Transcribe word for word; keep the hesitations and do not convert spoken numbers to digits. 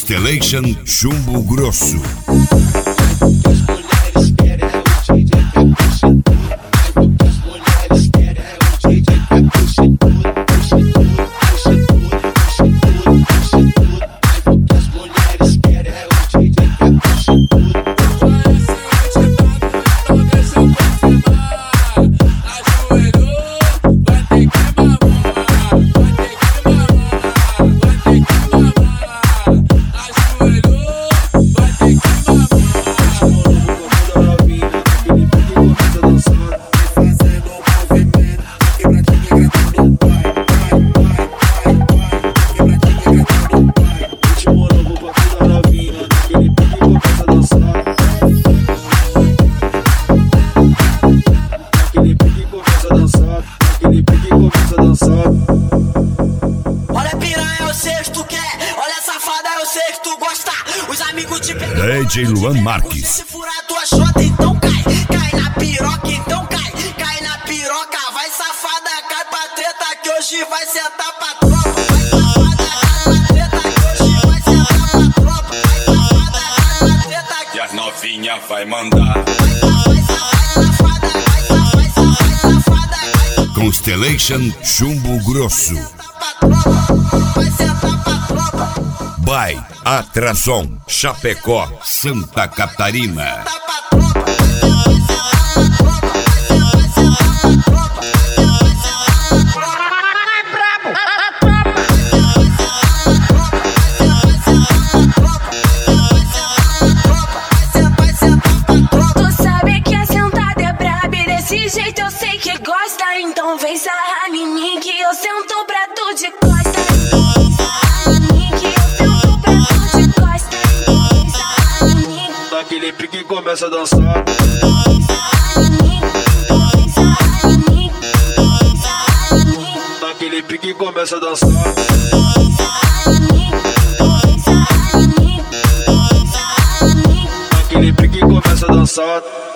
Constellation Chumbo Grosso. Olha piranha, eu sei que tu quer. Olha safada, eu sei que tu gosta. Os amigos te pegam. D J Luan Marques. Se furar tua xota, então cai. Cai na piroca, então cai. Cai na piroca, vai safada, cai pra treta que hoje vai sentar pra tropa. Vai safada, cai pra treta que hoje vai sentar pra tropa. Vai safada, cai pra treta que e as novinha vai mandar. vai safada, vai safada, vai safada, vai Constellation Chumbo Grosso. vai sentar pra tropa. By Atrason, Chapecó, Santa Catarina. Tu sabe que a sentada é braba e desse jeito eu sei que gosta. Então vem sarrar em mim que eu sento pra tu de costa. Vem sarrar em mim que eu sento pra tu de costa. Vem sarrar em mim, Daquele pique começa a dançar. vem sarrar em mim, vem sarrar em mim, vem sarrar em mim, Daquele pique começa a dançar. vem sarrar em mim, vem sarrar em mim, vem sarrar em mim. Daquele pique começa a dançar.